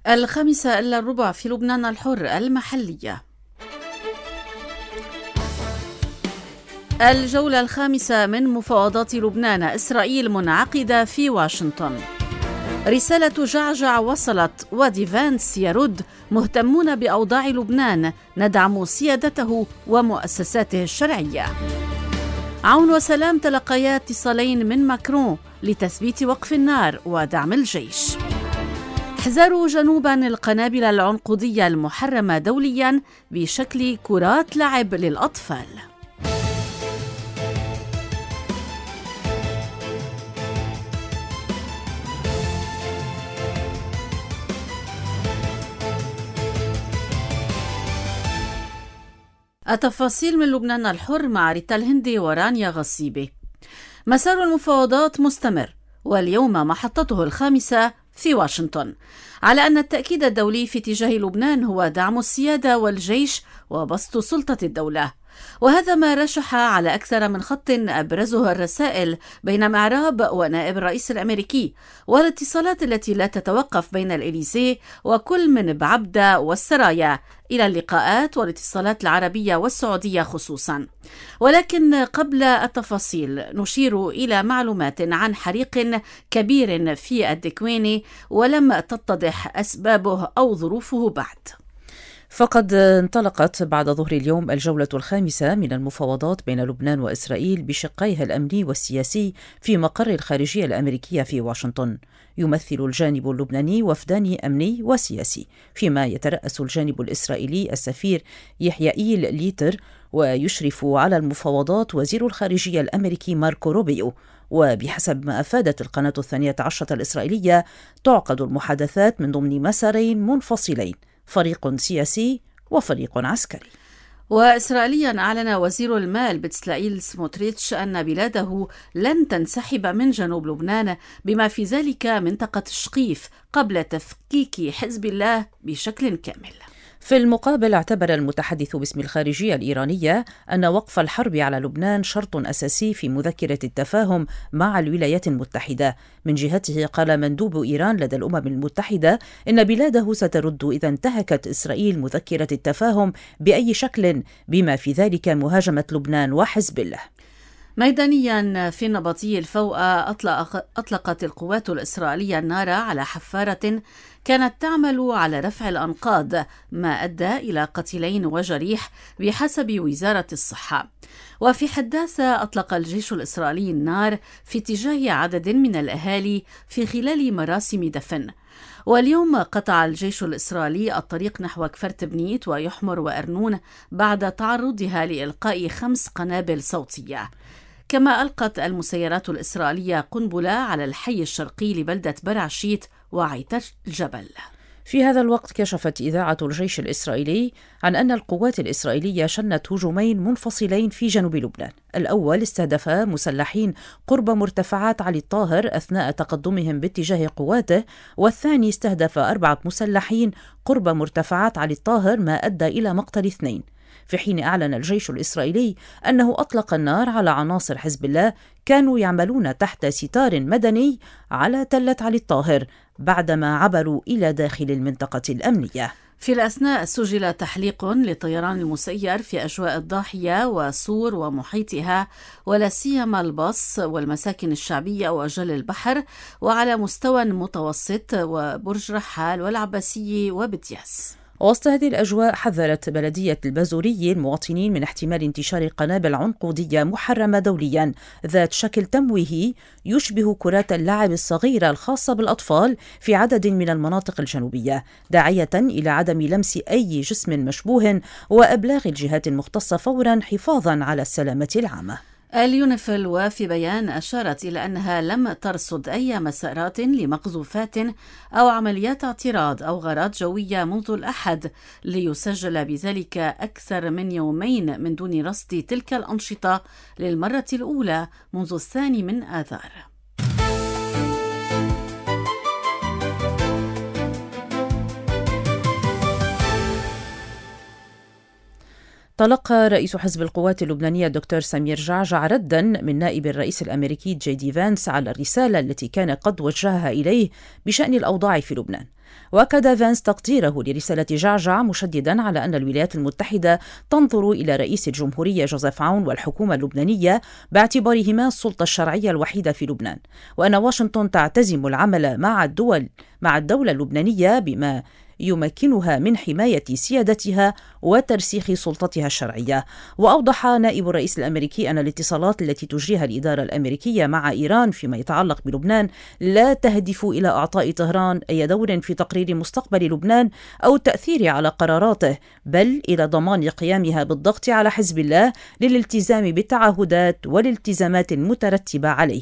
1:05 في لبنان الحر المحلية. الجولة الخامسة من مفاوضات لبنان، إسرائيل منعقدة في واشنطن. رسالة جعجع وصلت ودي فانس يرد: مهتمون بأوضاع لبنان، ندعم سيادته ومؤسساته الشرعية. عون وسلام تلقيا اتصالين من ماكرون لتثبيت وقف النار ودعم الجيش. احذروا جنوبا القنابل العنقودية المحرمة دوليا بشكل كرات لعب للأطفال. التفاصيل من لبنان الحر مع ريتا الهندي ورانيا غصيبي. مسار المفاوضات مستمر، واليوم محطته الخامسة في واشنطن، على أن التأكيد الدولي في اتجاه لبنان هو دعم السيادة والجيش وبسط سلطة الدولة، وهذا ما رشح على أكثر من خط أبرزها الرسائل بين معراب ونائب الرئيس الأمريكي، والاتصالات التي لا تتوقف بين الإليزيه وكل من بعبدة والسرايا، إلى اللقاءات والاتصالات العربية والسعودية خصوصا. ولكن قبل التفاصيل نشير إلى معلومات عن حريق كبير في الدكويني ولم تتضح أسبابه أو ظروفه بعد. فقد انطلقت بعد ظهر اليوم الجولة الخامسة من المفاوضات بين لبنان وإسرائيل بشقيها الأمني والسياسي في مقر الخارجية الأمريكية في واشنطن. يمثل الجانب اللبناني وفدان أمني وسياسي، فيما يترأس الجانب الإسرائيلي السفير يحيائيل ليتر، ويشرف على المفاوضات وزير الخارجية الأمريكي ماركو روبيو. وبحسب ما أفادت القناة 12 الإسرائيلية، تعقد المحادثات من ضمن مسارين منفصلين: فريق سياسي وفريق عسكري. وإسرائيليا أعلن وزير المال بتسلائيل سموتريتش أن بلاده لن تنسحب من جنوب لبنان، بما في ذلك منطقة شقيف، قبل تفكيك حزب الله بشكل كامل. في المقابل، اعتبر المتحدث باسم الخارجية الإيرانية أن وقف الحرب على لبنان شرط أساسي في مذكرة التفاهم مع الولايات المتحدة. من جهته، قال مندوب إيران لدى الأمم المتحدة إن بلاده سترد إذا انتهكت إسرائيل مذكرة التفاهم بأي شكل، بما في ذلك مهاجمة لبنان وحزب الله. ميدانيا في النبطي الفوقة، أطلقت القوات الإسرائيلية النار على حفارة كانت تعمل على رفع الأنقاض، ما أدى إلى قتيلين وجريح بحسب وزارة الصحة. وفي حداثة، أطلق الجيش الإسرائيلي النار في اتجاه عدد من الأهالي في خلال مراسم دفن. واليوم قطع الجيش الإسرائيلي الطريق نحو كفرت بنيت ويحمر وأرنون بعد تعرضها لإلقاء 5 قنابل صوتية. كما ألقت المسيرات الإسرائيلية قنبلة على الحي الشرقي لبلدة برعشيت وعيت الجبل. في هذا الوقت، كشفت إذاعة الجيش الإسرائيلي عن أن القوات الإسرائيلية شنت هجومين منفصلين في جنوب لبنان. الأول استهدف مسلحين قرب مرتفعات علي الطاهر أثناء تقدمهم باتجاه قواته، والثاني استهدف 4 مسلحين قرب مرتفعات علي الطاهر، ما أدى إلى مقتل 2. في حين أعلن الجيش الإسرائيلي أنه أطلق النار على عناصر حزب الله كانوا يعملون تحت ستار مدني على تلة علي الطاهر بعدما عبروا إلى داخل المنطقة الأمنية. في الأثناء سجل تحليق للطيران المسير في أجواء الضاحية وصور ومحيطها، ولا سيما الباص والمساكن الشعبية وأجل البحر، وعلى مستوى متوسط، وبرج رحال والعباسية وبتياس. وسط هذه الأجواء، حذرت بلدية البازوري المواطنين من احتمال انتشار قنابل عنقودية محرمة دوليا ذات شكل تمويهي يشبه كرات اللعب الصغيرة الخاصة بالأطفال في عدد من المناطق الجنوبية، داعية إلى عدم لمس أي جسم مشبوه وإبلاغ الجهات المختصة فورا حفاظا على السلامة العامة. اليونيفيل وفي بيان أشارت إلى أنها لم ترصد أي مسارات لمقذوفات أو عمليات اعتراض أو غارات جوية منذ الأحد، ليسجل بذلك أكثر من يومين من دون رصد تلك الأنشطة للمرة الأولى منذ 2 آذار. تلقى رئيس حزب القوات اللبنانية الدكتور سمير جعجع ردا من نائب الرئيس الأمريكي جي دي فانس على الرسالة التي كان قد وجهها إليه بشأن الأوضاع في لبنان. وأكد فانس تقديره لرسالة جعجع مشددا على أن الولايات المتحدة تنظر إلى رئيس الجمهورية جوزيف عون والحكومة اللبنانية باعتبارهما السلطة الشرعية الوحيدة في لبنان، وأن واشنطن تعتزم العمل مع الدولة اللبنانية بما يمكنها من حماية سيادتها وترسيخ سلطتها الشرعية. وأوضح نائب الرئيس الأمريكي أن الاتصالات التي تجريها الإدارة الأمريكية مع إيران فيما يتعلق بلبنان لا تهدف إلى إعطاء طهران أي دور في تقرير مستقبل لبنان أو التأثير على قراراته، بل إلى ضمان قيامها بالضغط على حزب الله للالتزام بالتعهدات والالتزامات المترتبة عليه.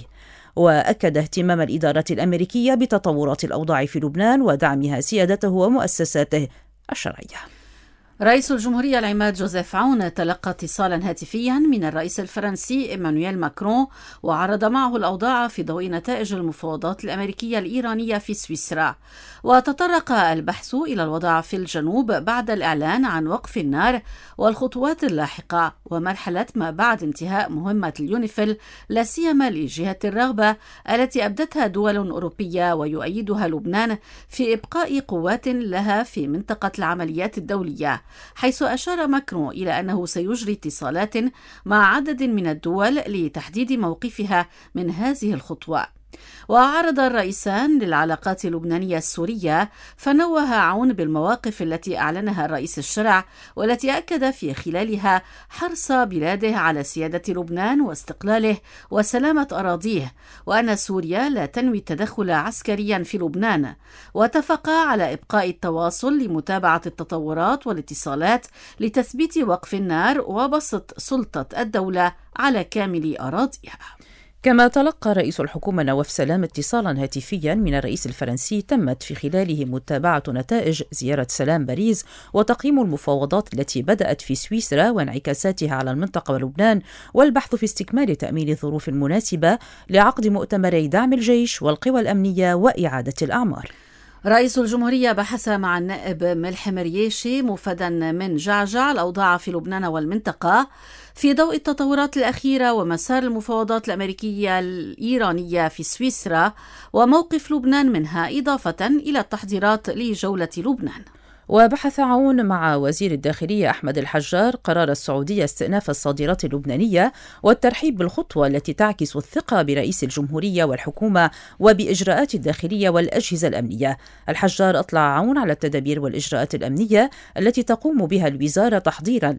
وأكد اهتمام الإدارة الأمريكية بتطورات الأوضاع في لبنان ودعمها سيادته ومؤسساته الشرعية. رئيس الجمهورية العماد جوزيف عون تلقى اتصالا هاتفيا من الرئيس الفرنسي إيمانويل ماكرون وعرض معه الأوضاع في ضوء نتائج المفاوضات الأمريكية الإيرانية في سويسرا. وتطرق البحث إلى الوضع في الجنوب بعد الإعلان عن وقف النار والخطوات اللاحقة ومرحلة ما بعد انتهاء مهمة اليونيفيل، لا سيما لجهة الرغبة التي أبدتها دول أوروبية ويؤيدها لبنان في إبقاء قوات لها في منطقة العمليات الدولية، حيث أشار ماكرون إلى أنه سيجري اتصالات مع عدد من الدول لتحديد موقفها من هذه الخطوة. وعرض الرئيسان للعلاقات اللبنانية السورية، فنوه عون بالمواقف التي أعلنها الرئيس الشرع والتي أكد في خلالها حرص بلاده على سيادة لبنان واستقلاله وسلامة أراضيه، وأن سوريا لا تنوي التدخل عسكريا في لبنان. واتفقا على إبقاء التواصل لمتابعة التطورات والاتصالات لتثبيت وقف النار وبسط سلطة الدولة على كامل أراضيها. كما تلقى رئيس الحكومة نواف سلام اتصالا هاتفيا من الرئيس الفرنسي تمت في خلاله متابعة نتائج زيارة سلام باريس وتقييم المفاوضات التي بدأت في سويسرا وانعكاساتها على المنطقة ولبنان، والبحث في استكمال تأمين الظروف المناسبة لعقد مؤتمري دعم الجيش والقوى الأمنية وإعادة الأعمار. رئيس الجمهورية بحث مع النائب ملحم مرياشي مفدا من جعجع الأوضاع في لبنان والمنطقة في ضوء التطورات الأخيرة ومسار المفاوضات الأمريكية الإيرانية في سويسرا وموقف لبنان منها، إضافة إلى التحضيرات لجولة لبنان. وبحث عون مع وزير الداخلية أحمد الحجار قرار السعودية استئناف الصادرات اللبنانية والترحيب بالخطوة التي تعكس الثقة برئيس الجمهورية والحكومة وبإجراءات الداخلية والأجهزة الأمنية. الحجار أطلع عون على التدابير والإجراءات الأمنية التي تقوم بها الوزارة تحضيرا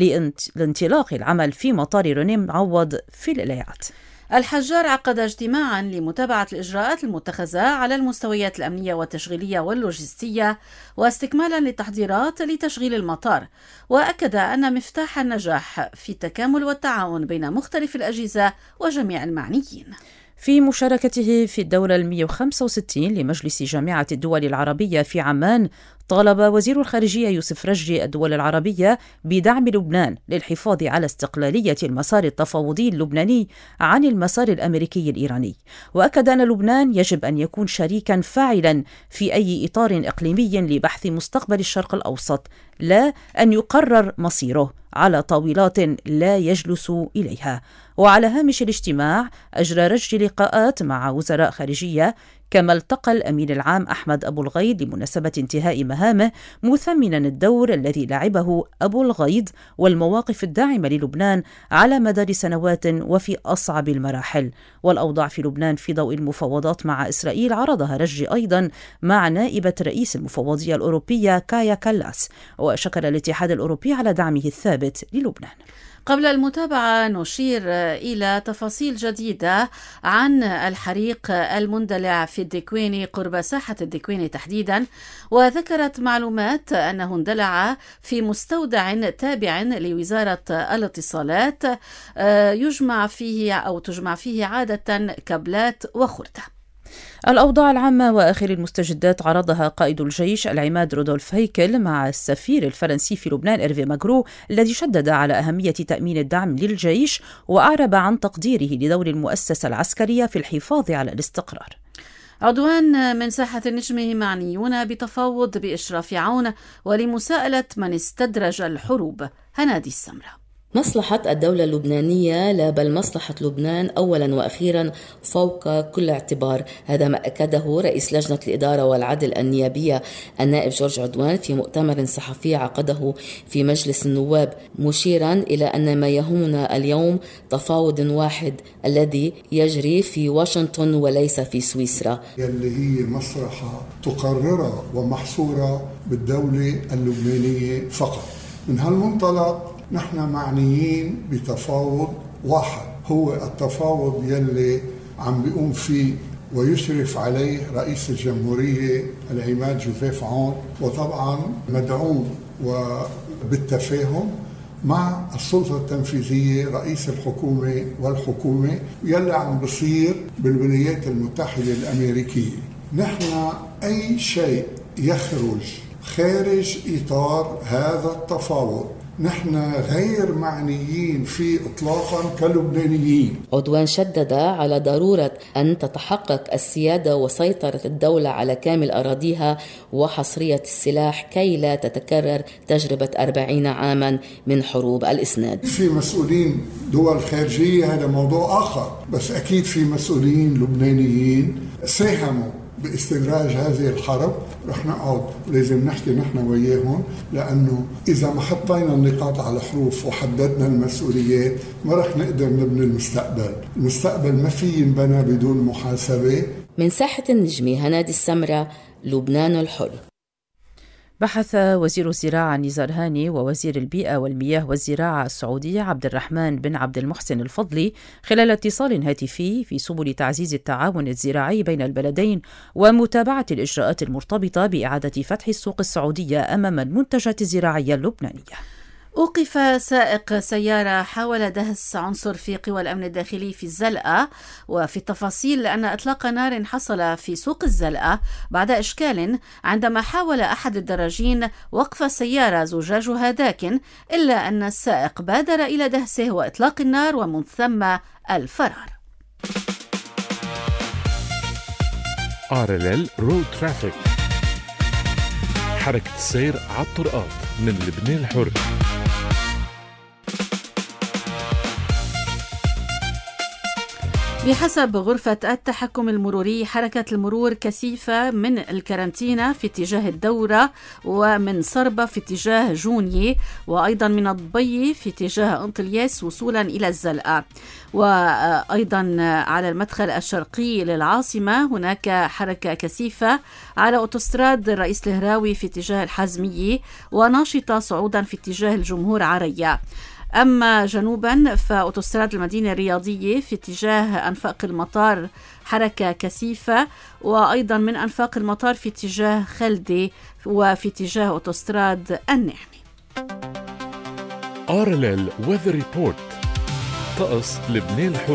لانطلاق العمل في مطار رنيم معوض في الإليات. الحجار عقد اجتماعا لمتابعة الإجراءات المتخذة على المستويات الأمنية والتشغيلية واللوجستية واستكمالا للتحضيرات لتشغيل المطار، وأكد أن مفتاح النجاح في التكامل والتعاون بين مختلف الأجهزة وجميع المعنيين. في مشاركته في الدورة 165 لمجلس جامعة الدول العربية في عمان، طالب وزير الخارجية يوسف رجي الدول العربية بدعم لبنان للحفاظ على استقلالية المسار التفاوضي اللبناني عن المسار الأمريكي الإيراني، وأكد أن لبنان يجب أن يكون شريكا فاعلا في أي إطار إقليمي لبحث مستقبل الشرق الأوسط، لا أن يقرر مصيره على طاولات لا يجلس إليها. وعلى هامش الاجتماع أجرى رجي لقاءات مع وزراء خارجية، كما التقى الأمين العام أحمد أبو الغيض لمناسبة انتهاء مهامه، مثمنا الدور الذي لعبه أبو الغيض والمواقف الداعمة للبنان على مدار سنوات وفي أصعب المراحل. والأوضاع في لبنان في ضوء المفاوضات مع إسرائيل عرضها رجي أيضا مع نائبة رئيس المفوضية الأوروبية كايا كالاس، وشكر الاتحاد الأوروبي على دعمه الثابت للبنان. قبل المتابعة نشير إلى تفاصيل جديدة عن الحريق المندلع في الدكويني قرب ساحة الدكويني تحديدا، وذكرت معلومات أنه اندلع في مستودع تابع لوزارة الاتصالات تجمع فيه عادة كابلات وخردة. الأوضاع العامة وآخر المستجدات عرضها قائد الجيش العماد رودولف هيكل مع السفير الفرنسي في لبنان إيرفي ماغرو، الذي شدد على أهمية تأمين الدعم للجيش وأعرب عن تقديره لدور المؤسسة العسكرية في الحفاظ على الاستقرار. عدوان من ساحة النجم معنيون بتفاوض بإشراف عون ولمساءلة من استدرج الحروب هنادي السمرة. مصلحة الدولة اللبنانية لا بل مصلحة لبنان أولا وأخيرا فوق كل اعتبار. هذا ما أكده رئيس لجنة الإدارة والعدل النيابية النائب جورج عدوان في مؤتمر صحفي عقده في مجلس النواب، مشيرا إلى أن ما يهمنا اليوم تفاوض واحد الذي يجري في واشنطن وليس في سويسرا، اللي هي مصلحة تقررها ومحصورة بالدولة اللبنانية فقط. من هالمنطلق نحن معنيين بتفاوض واحد، هو التفاوض يلي عم بيقوم فيه ويشرف عليه رئيس الجمهورية العماد جوزيف عون، وطبعا مدعوم وبالتفاهم مع السلطة التنفيذية رئيس الحكومة والحكومة، يلي عم بصير بالولايات المتحدة الأمريكية. نحن أي شيء يخرج خارج إطار هذا التفاوض نحن غير معنيين فيه إطلاقا كلبنانيين. عدوان شدد على ضرورة أن تتحقق السيادة وسيطرة الدولة على كامل أراضيها وحصرية السلاح كي لا تتكرر تجربة 40 عاما من حروب الإسناد. في مسؤولين دول خارجية هذا موضوع آخر، بس أكيد في مسؤولين لبنانيين ساهموا باستدراج هذه الحرب. رح نقعد لازم نحكي نحن وياهم، لأنه إذا ما حطينا النقاط على حروف وحددنا المسؤوليات ما رح نقدر نبني المستقبل. المستقبل ما في ينبنى بدون محاسبة. من ساحة النجمي هنادي السمرة، لبنان الحر. بحث وزير الزراعة نزار هاني ووزير البيئة والمياه والزراعة السعودي عبد الرحمن بن عبد المحسن الفضلي خلال اتصال هاتفي في سبل تعزيز التعاون الزراعي بين البلدين ومتابعة الإجراءات المرتبطة بإعادة فتح السوق السعودية أمام المنتجات الزراعية اللبنانية. أوقف سائق سيارة حاول دهس عنصر في قوى الأمن الداخلي في الزلقة، وفي التفاصيل أن إطلاق نار حصل في سوق الزلقة بعد إشكال عندما حاول أحد الدراجين وقف السيارة زجاجها داكن، إلا أن السائق بادر إلى دهسه وإطلاق النار ومن ثم الفرار. RLL Road Traffic، حركة السير على الطرقات من لبنان الحر. بحسب غرفة التحكم المروري، حركة المرور كثيفة من الكارنتينا في اتجاه الدورة، ومن صربة في اتجاه جوني، وأيضا من الضبي في اتجاه أنطلياس وصولا إلى الزلقة. وأيضا على المدخل الشرقي للعاصمة هناك حركة كثيفة على أوتوستراد الرئيس الهراوي في اتجاه الحزمية، وناشطة صعودا في اتجاه الجمهور عرية. أما جنوبا فأوتوستراد المدينة الرياضية في اتجاه أنفاق المطار حركة كثيفة، وأيضا من أنفاق المطار في اتجاه خلدي وفي اتجاه أوتوستراد النعمي. RLL Weather Report، طقس لبنان الحر.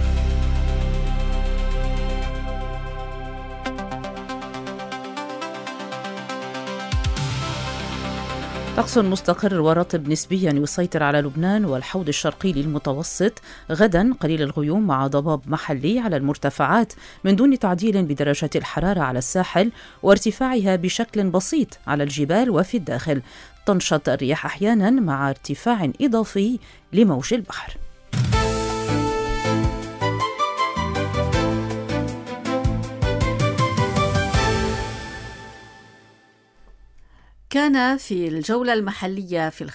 طقس مستقر ورطب نسبيا يسيطر على لبنان والحوض الشرقي للمتوسط. غدا قليل الغيوم مع ضباب محلي على المرتفعات من دون تعديل بدرجات الحرارة على الساحل وارتفاعها بشكل بسيط على الجبال وفي الداخل. تنشط الرياح أحيانا مع ارتفاع إضافي لموج البحر. كان في الجولة المحلية في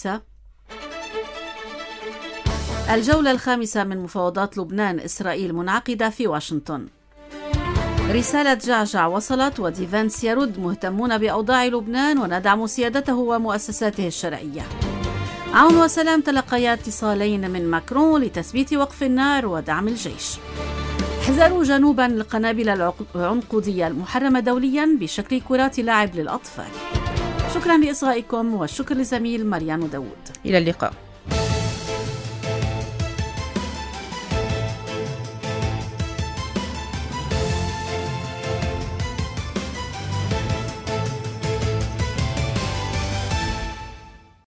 الجولة الخامسة من مفاوضات لبنان إسرائيل منعقدة في واشنطن. رسالة جعجع وصلت وديفانس يرد: مهتمون بأوضاع لبنان وندعم سيادته ومؤسساته الشرعية. عون وسلام تلقيا اتصالين من ماكرون لتثبيت وقف النار ودعم الجيش. احذروا جنوبا القنابل العنقودية المحرمة دوليا بشكل كرات لعب للأطفال. شكرا لإصغائكم، والشكر لزميل مريان داود. إلى اللقاء.